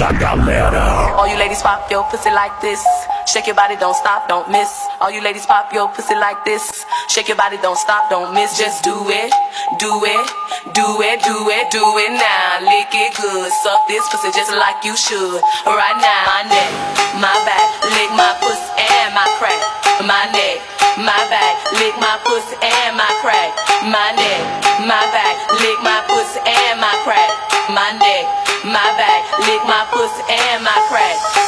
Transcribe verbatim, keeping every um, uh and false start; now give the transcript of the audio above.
da galera. All you ladies pop your pussy like this. Shake your body, don't stop, don't miss. All you ladies pop your pussy like this. Shake your body, don't stop, don't miss. Just do it, do it, do it, do it, do it now. Lick it good, suck this pussy just like you should. Right now, my neck, my back, lick my pussy and my crack. My neck, my back, lick my pussy and my crack. My neck, my back, lick my pussy and my crack. My neck, my back, lick my pussy and my crack.